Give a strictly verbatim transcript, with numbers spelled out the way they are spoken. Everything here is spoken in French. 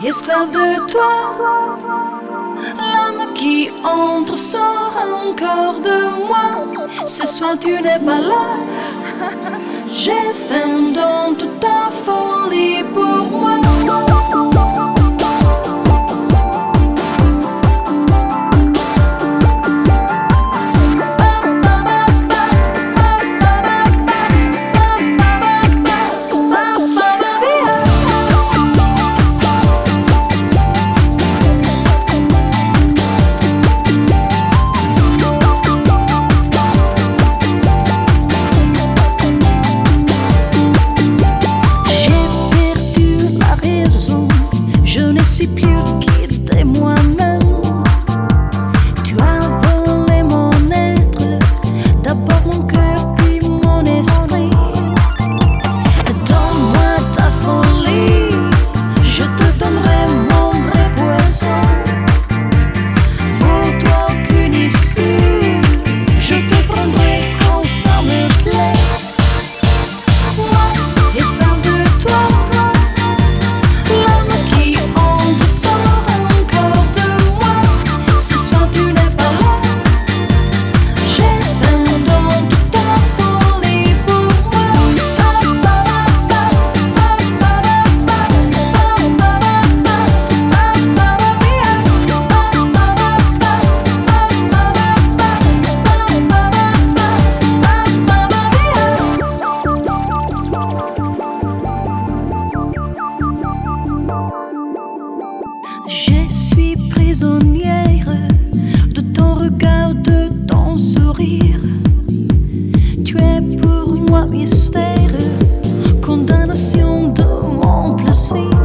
esclave de toi. L'âme qui entre sort encore de moi. Ce soir tu n'es pas là. J'ai faim dans toute ta folie pour moi. Je suis prisonnière de ton regard, de ton sourire. Tu es pour moi mystère, condamnation de mon plaisir.